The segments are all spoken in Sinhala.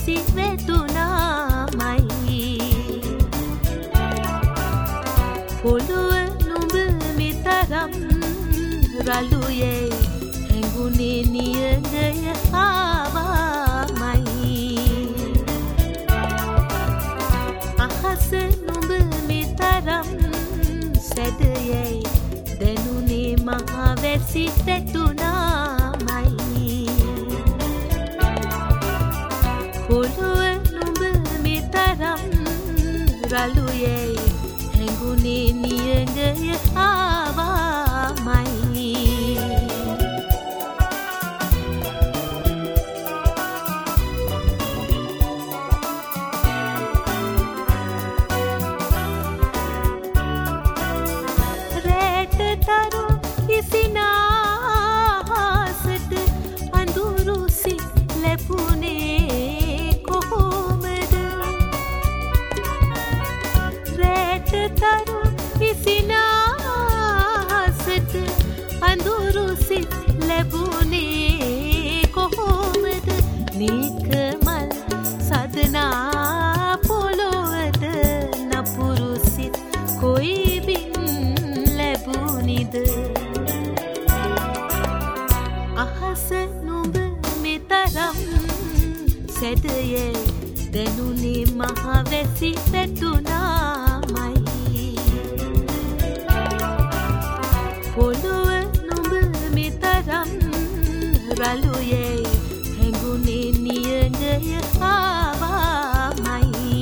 වැසි වැදුනාමයි පොළොව නුඹ මෙතරම් රළුයේ හැඟුනේ නියඟය ආවාමයි අහස නුඹ මෙතරම් සැදයේ දැනුනේ මහා වැසි වැදුනාමයි පොළොව නුඹ මෙතරම් රළුයේ හැඟුනේ නියඟය ආවාමයි රැට තරු ඉසිනාහසට අඳුරු සිත් ලැබුණේ කොහොමද රැට තරු ඉසිනාහසට අඳුරු සිත් ලැබුණේ කොහොමද නිකමල් සදනා පොළොවද නපුරු සිත් කොයි ලැබුණිද අහස නුඹ මෙතරම් සැදයේ දැනුනේ මහා වැසි වැදුනාමයි පොළොව නුඹ මෙතරම් රළුයේ හැඟුනේ නියඟය ආවාමයි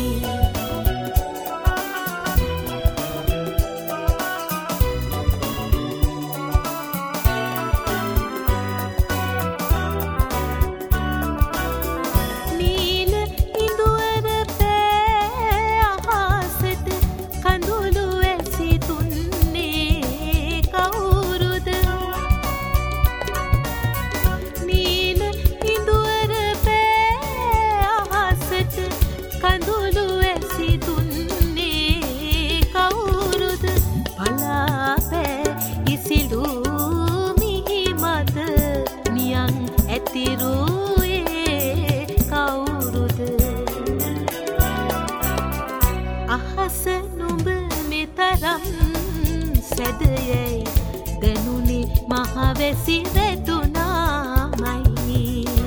අහස නුඹ මෙතරම් සැදයේ දැනුනේ මහා වැසි වැදුනාමයි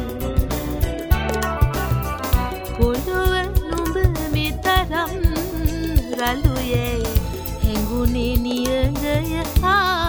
පොළොව නුඹ මෙතරම් රළුයේ හැඟුනේ නියඟය